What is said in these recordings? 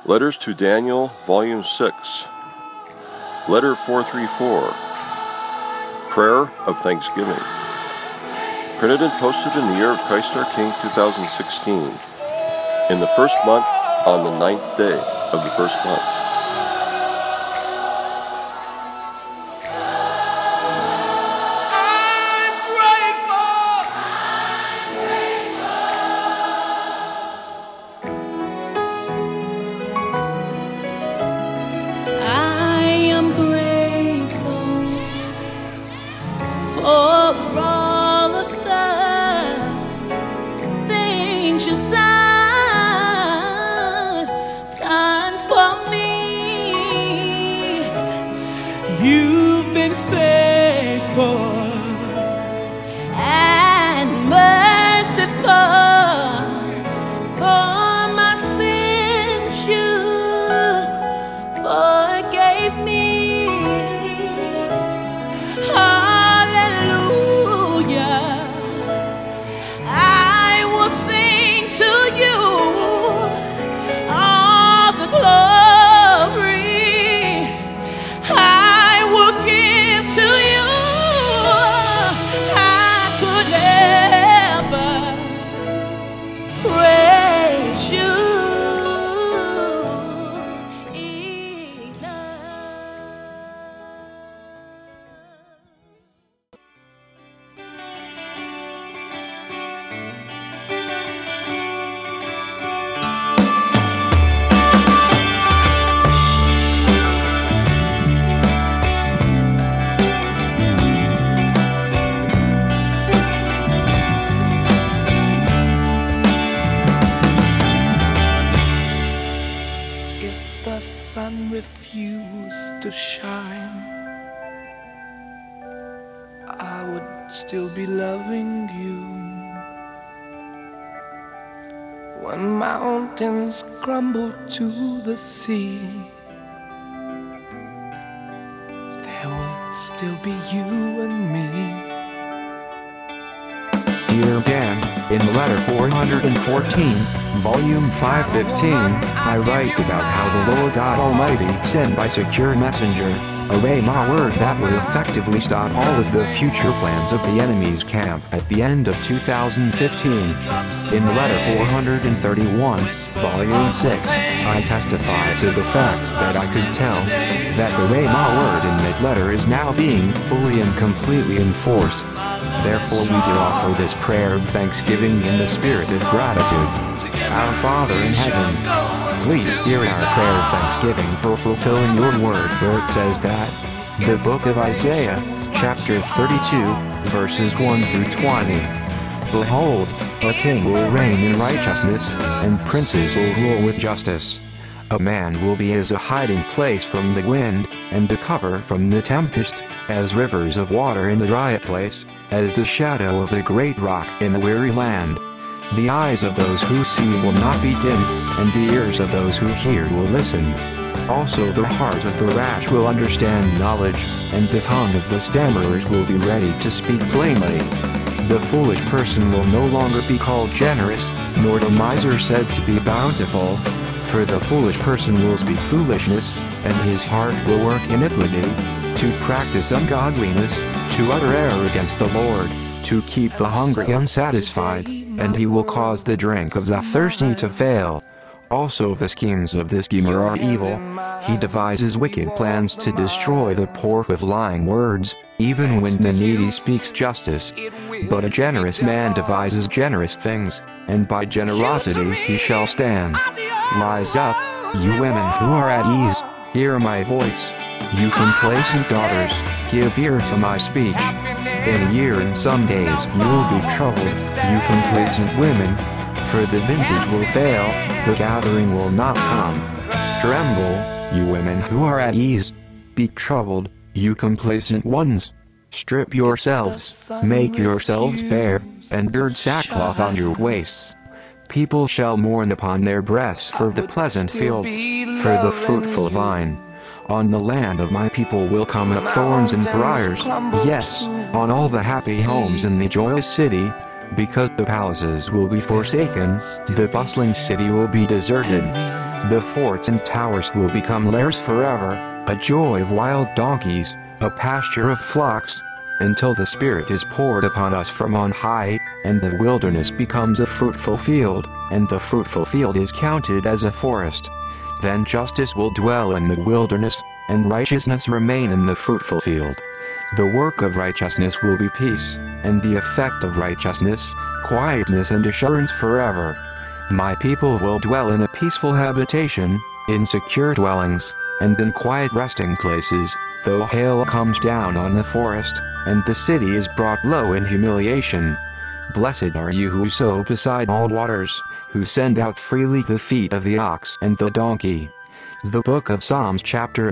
Letters to Daniel, Volume 6. Letter 434. Prayer of Thanksgiving. Printed and posted in the year of Christ our King 2016, in the first month, on the 9th day of the first month. For all of the things you've done for me. You've been faithful and merciful. For my sins you forgave me. The sun refused to shine, I would still be loving you. When mountains crumble to the sea, there will still be you and me. Dear Dan, in letter 414, volume 515, I write about how the Lord God Almighty sent by secure messenger a Rhema word that would effectively stop all of the future plans of the enemy's camp at the end of 2015. In letter 431, volume 6, I testify to the fact that I could tell that the Rhema word in that letter is now being fully and completely enforced. Therefore we do offer this prayer of thanksgiving in the spirit of gratitude. Our Father in heaven, please hear our prayer of thanksgiving for fulfilling your word where it says that, the book of Isaiah, chapter 32, verses 1 through 20. Behold, a king will reign in righteousness, and princes will rule with justice. A man will be as a hiding place from the wind, and a cover from the tempest, as rivers of water in the dry place, as the shadow of a great rock in a weary land. The eyes of those who see will not be dim, and the ears of those who hear will listen. Also the heart of the rash will understand knowledge, and the tongue of the stammerers will be ready to speak plainly. The foolish person will no longer be called generous, nor the miser said to be bountiful. For the foolish person will speak foolishness, and his heart will work iniquity, to practice ungodliness, to utter error against the Lord, to keep the hungry unsatisfied, and he will cause the drink of the thirsty to fail. Also the schemes of the schemer are evil. He devises wicked plans to destroy the poor with lying words, even when the needy speaks justice. But a generous man devises generous things, and by generosity he shall stand. Rise up, you women who are at ease, hear my voice. You complacent daughters, give ear to my speech. In a year and some days you will be troubled, you complacent women. For the vintage will fail, the gathering will not come. Tremble, you women who are at ease. Be troubled, you complacent ones. Strip yourselves, make yourselves bare, and gird sackcloth on your waists. People shall mourn upon their breasts for the pleasant fields, for the fruitful vine. On the land of my people will come up thorns and briars, yes, on all the happy homes in the joyous city, because the palaces will be forsaken, the bustling city will be deserted. The forts and towers will become lairs forever, a joy of wild donkeys, a pasture of flocks, until the Spirit is poured upon us from on high, and the wilderness becomes a fruitful field, and the fruitful field is counted as a forest. Then justice will dwell in the wilderness, and righteousness remain in the fruitful field. The work of righteousness will be peace, and the effect of righteousness, quietness and assurance forever. My people will dwell in a peaceful habitation, in secure dwellings, and in quiet resting places, though hail comes down on the forest, and the city is brought low in humiliation. Blessed are you who sow beside all waters, who send out freely the feet of the ox and the donkey. The Book of Psalms chapter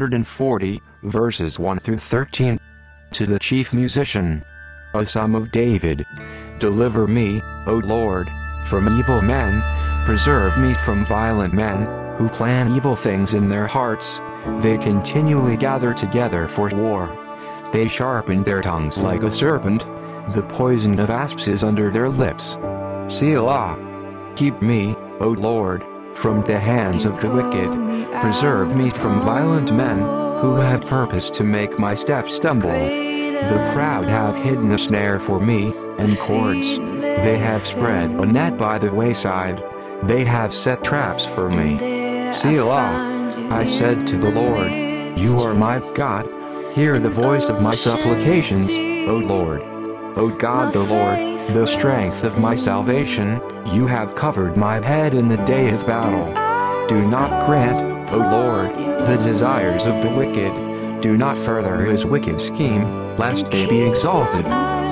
140, verses 1 through 13. To the chief musician. A Psalm of David. Deliver me, O Lord, from evil men, preserve me from violent men, who plan evil things in their hearts. They continually gather together for war. They sharpen their tongues like a serpent. The poison of asps is under their lips. Selah. Keep me, O Lord, from the hands of the wicked. Preserve me from violent men, who have purpose to make my steps stumble. The proud have hidden a snare for me, and cords. They have spread a net by the wayside. They have set traps for me. Selah. I said to the Lord, You are my God. Hear the voice of my supplications, O Lord. O God the Lord, the strength of my salvation, you have covered my head in the day of battle. Do not grant, O Lord, the desires of the wicked. Do not further his wicked scheme, lest they be exalted.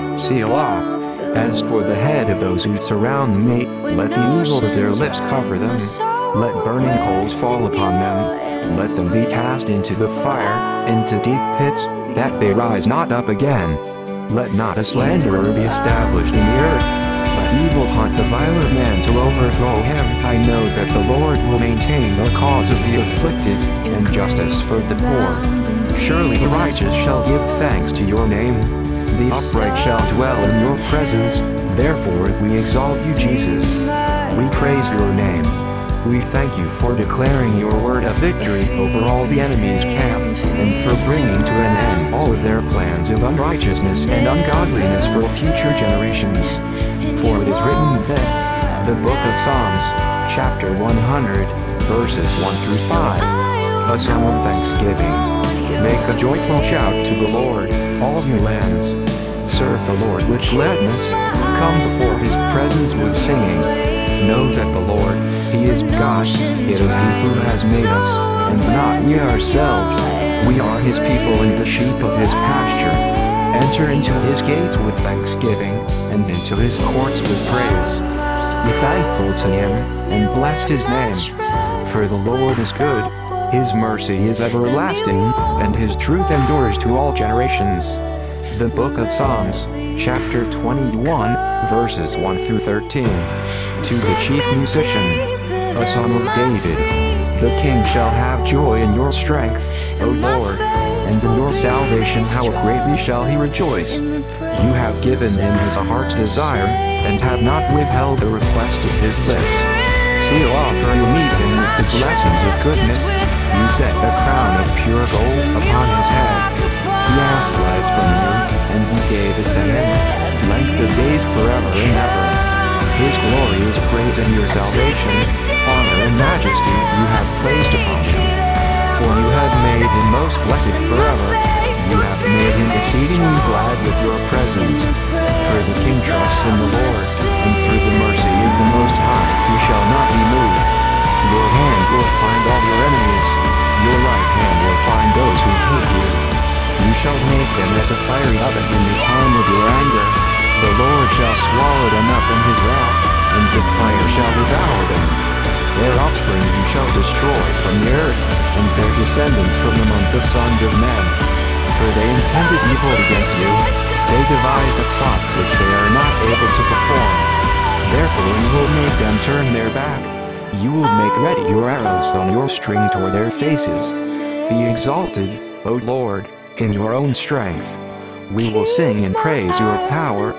Selah. As for the head of those who surround me, let the evil of their lips cover them. Let burning coals fall upon them. Let them be cast into the fire, into deep pits, that they rise not up again. Let not a slanderer be established in the earth. Let evil hunt the violent man to overthrow him. I know that the Lord will maintain the cause of the afflicted, and justice for the poor. Surely the righteous shall give thanks to your name. The upright shall dwell in your presence. Therefore we exalt you, Jesus. We praise your name. We thank you for declaring your word of victory over all the enemy's camp, and for bringing to an end all of their plans of unrighteousness and ungodliness for future generations. For it is written that, the Book of Psalms, chapter 100, verses 1 through 5, a psalm of thanksgiving. Make a joyful shout to the Lord, all you lands. Serve the Lord with gladness. Come before his presence with singing. Know that the Lord, he is God. It is he who has made us, and not we ourselves. We are his people and the sheep of his pasture. Enter into his gates with thanksgiving, and into his courts with praise. Be thankful to him, and bless his name. For the Lord is good. His mercy is everlasting, and his truth endures to all generations. The Book of Psalms, chapter 21, verses 1 through 13. To the chief musician. A Psalm of David. The king shall have joy in your strength, O Lord, and in your salvation how greatly shall he rejoice. You have given him his heart's desire, and have not withheld the request of his lips. Selah, for you meet him with the blessings of goodness. You set a crown of pure gold upon his head. He asked life from you, and you gave it to him, length of days forever and ever. His glory is great in your salvation, honor and majesty you have placed upon him. For you have made him most blessed forever. You have made him exceedingly glad with your presence. For the king trusts in the Lord, and through the mercy of the Most High he shall not be moved. Your hand will find all your enemies. Your right hand will find those who hate you. You shall make them as a fiery oven in the time of your anger. The Lord shall swallow them up in his wrath, and the fire shall devour them. Their offspring you shall destroy from the earth, and their descendants from among the sons of men. For they intended evil against you. They devised a plot which they are not able to perform. Therefore you will make them turn their back. You will make ready your arrows on your string toward their faces. Be exalted, O Lord, in your own strength. We will sing and praise your power.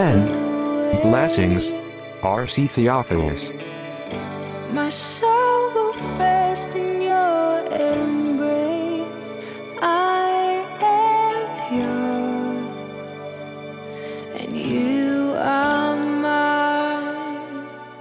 Amen. Blessings. R.C. Theophilus. My soul rest in your embrace. I am yours, and you are mine.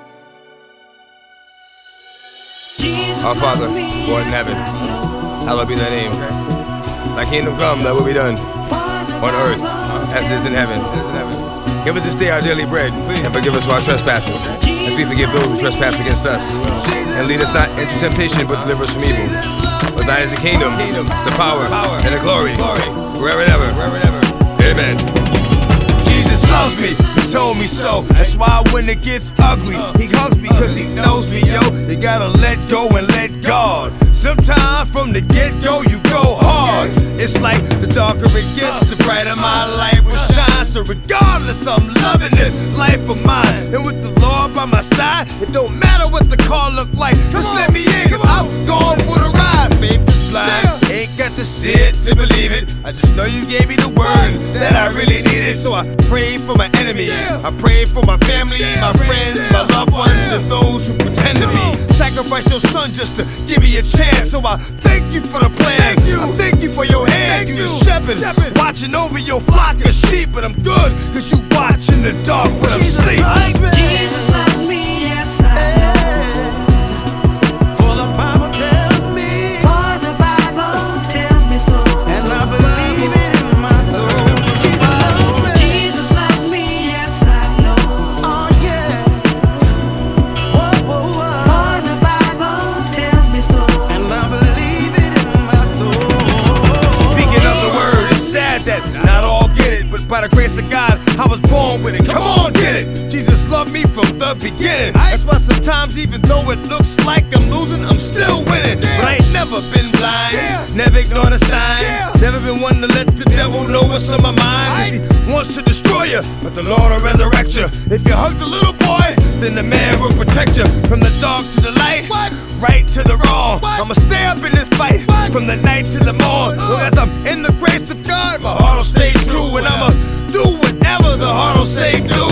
Our Father, who art in heaven, hallowed be thy name. Thy kingdom come, thy will be done, on earth as it is in heaven. Give us this day our daily bread, and forgive us for our trespasses, as we forgive those who trespass against us. And lead us not into temptation, but deliver us from evil. For thine is the kingdom, the power, and the glory, forever and ever. Amen. Jesus loves me, he told me so. That's why when it gets ugly, he hugs me cause he knows me, yo. You gotta let go and let God. Sometimes from the get-go you go hard. It's like the darker it gets, the brighter my light will shine. So regardless, I'm loving this life of mine. And with the Lord by my side, it don't matter what the car look like. Just let me in, cause I'm going for the ride. Faith is blind, ain't got to see it to believe it. I just know you gave me the word that I really needed. So I pray for my enemies, I pray for my family, my friends, my loved ones, and those who pretend to be. Sacrifice your son just to give me a chance. So I thank you for the plan, I thank you for your hand. You the shepherd, watching over your flock of sheep. But I'm good, cause you watch in the dark when I'm asleep. Jesus loves me, yes I know. For the Bible tells me. For the Bible tells me so. And I believe it in my soul. Jesus loves me, yes I know. Oh yeah. Whoa, whoa, whoa. For the Bible tells me so. And I believe it in my soul. Speaking of the word, it's sad that not all get it, but by the grace of God, I was born with it. Come on, get it. Jesus loved me from the beginning. That's why sometimes, even though it looks like I'm losing, I'm still winning. But I ain't never been blind, never ignored a sign, never been one to let the devil know what's on my mind. 'Cause he wants to destroy you, but the Lord will resurrect you. If you hug the little boy, then the man will protect you. From the dark to the light, right to the wrong. I'ma stay up in this fight, from the night to the morn. Well, as I'm in the grace of God, my heart will stay true, and I'ma do whatever the heart will say do.